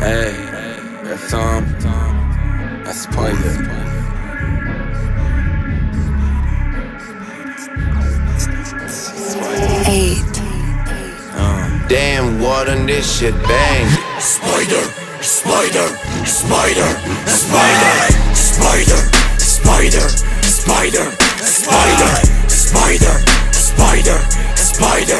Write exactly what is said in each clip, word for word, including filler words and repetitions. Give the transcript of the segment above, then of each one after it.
Hey, that's Tom. That's Spider. Eight. Uh, damn, what on this shit bang. Spider, spider, spider, spider, spider, spider, spider, spider, spider, spider, spider,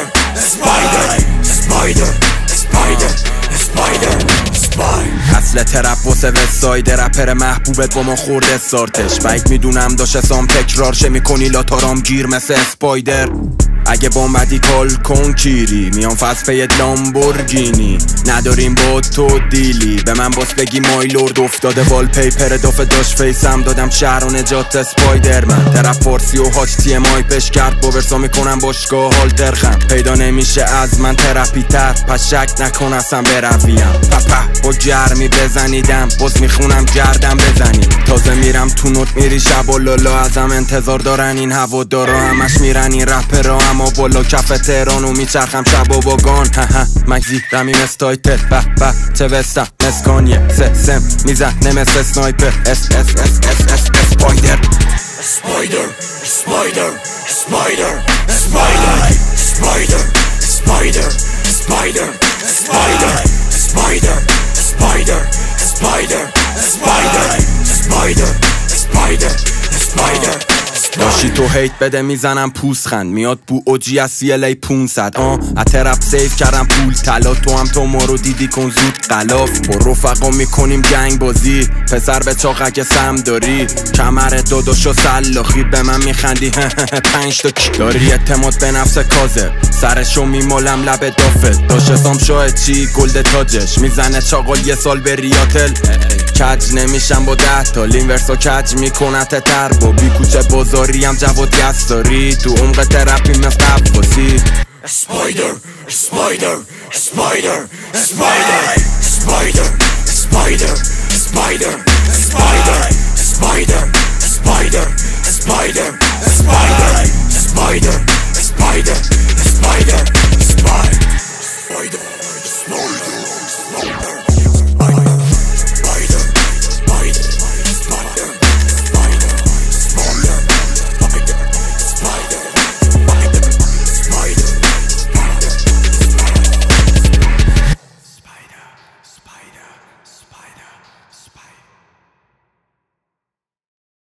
spider, spider, spider, spider. اصل ترپ واسه وساید رپر محبوبت با ما خورده سارتش بعید میدونم داشته سام تکرار شه میکنی لاتارام گیر مثل اسپایدر. اگه بامدی کال کن کیری میام فصل پید لامبورگینی نداریم با تو دیلی به من باس بگی مایلورد افتاده وال پیپر دافه داشت فیسم دادم شهر و نجات اسپایدر من ترپ فارسی و هاچ تی ام آی پش کرد با ورسا میکنم باشگاه هالتر خم پیدا نمیشه از من ترپی تر پس شک نکن اصلا برویم پپه با گرمی بزنیدم باز میخونم گردم بزنی تازه میرم تو نوت میری شب و لالا ازم انتظار دارن این هوادارا همش میرن این رپرا اما بالا کف تهرانو میچرخم شب و باگان مگزی رمیم استایتر به به چه وستم مسکانیه سه سم میزنه مثل سنایپر اس اس اس اس اس اسپایدر Spider, spider, spider, spider, spider, spider, spider, spider, spider, spider, spider, spider, spider, spider, spider. داشتی تو هیت بده میزنم پوسخند میاد بو اوجی از سی ال ای پونصد آن اترپ سیف کردم پول طلا تو هم تو ما رو دیدی کن زود غلاف با رفقا میکنیم جنگ بازی پسر به چاق اگه سم داری کمر داداشو سلاخی به من میخندی پنج تا کی داری اعتماد به نفس کازه سرشو میمالم لب دافت داشت سام شاه چی گلد تاجش میزنه چاقال یه سال به ریاتل کج نمیشم با ده تا لینورسا کج میکنت تر با بی کوچه بازاری هم جواد یستاری تو عمق ترپی مثل قباسی Spider, spider, spider, spider, spider, spider, spider, spider, spider, spider, spider, spider, spider, spider.